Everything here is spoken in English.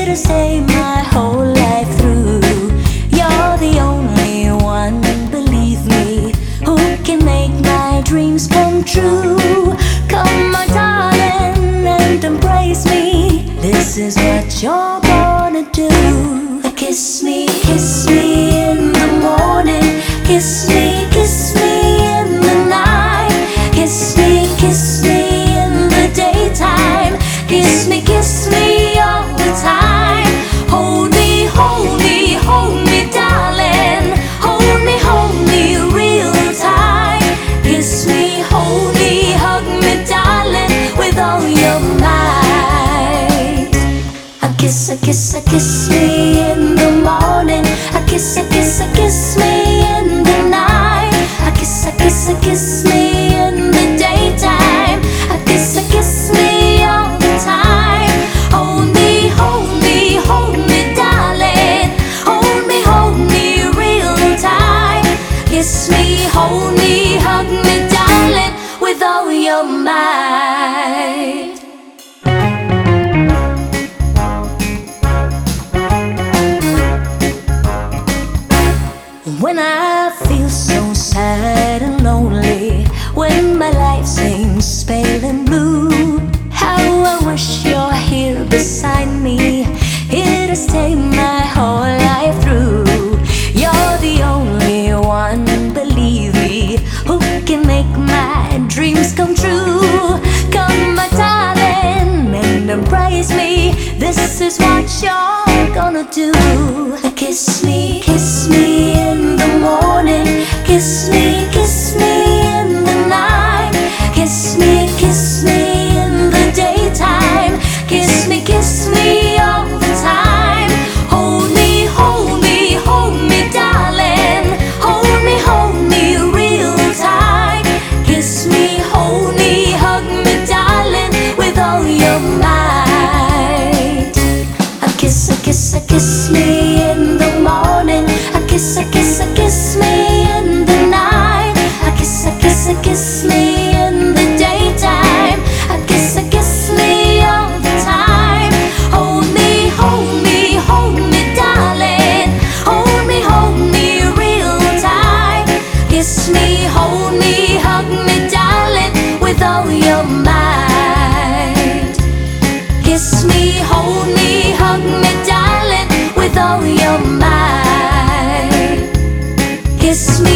to stay my whole life through. You're the only one, believe me, who can make my dreams come true. Come, my darling, and embrace me. This is what you're gonna do. Kiss me in the morning. Kiss me in the night. Kiss me in the daytime. Kiss me all the time. Hold me, darling. Hold me real tight. Kiss me, hold me, hug me, darling, with all your might. Kiss me in the morning. Kiss me in the night. Kiss me in the daytime. Kiss me all the time. Hold me, darling. Hold me real tight. Kiss me, hold me, hug me, darling, with all your might. When I feel so sad and lonely, when my life seems pale and blue, how I wish you're here beside me, here to stay my whole life through. You're the only one, believe me, who can make my dreams come true. Come, my darling, and embrace me. This is what you're gonna do. Kiss me in the morning. Kiss me in the night. Kiss me in the daytime. Kiss me all the time. Hold me, darling. Hold me real tight. Kiss me, hold me, hug me, darling, with all your might. Kiss me in the morning. Kiss me in the night. Kiss me in the daytime. Kiss me all the time. Hold me, darling. Hold me real tight. Kiss me, hold me, hug me, darling, with all your might. Kiss me, hold me, hug me, darling, with all your might. Kiss me.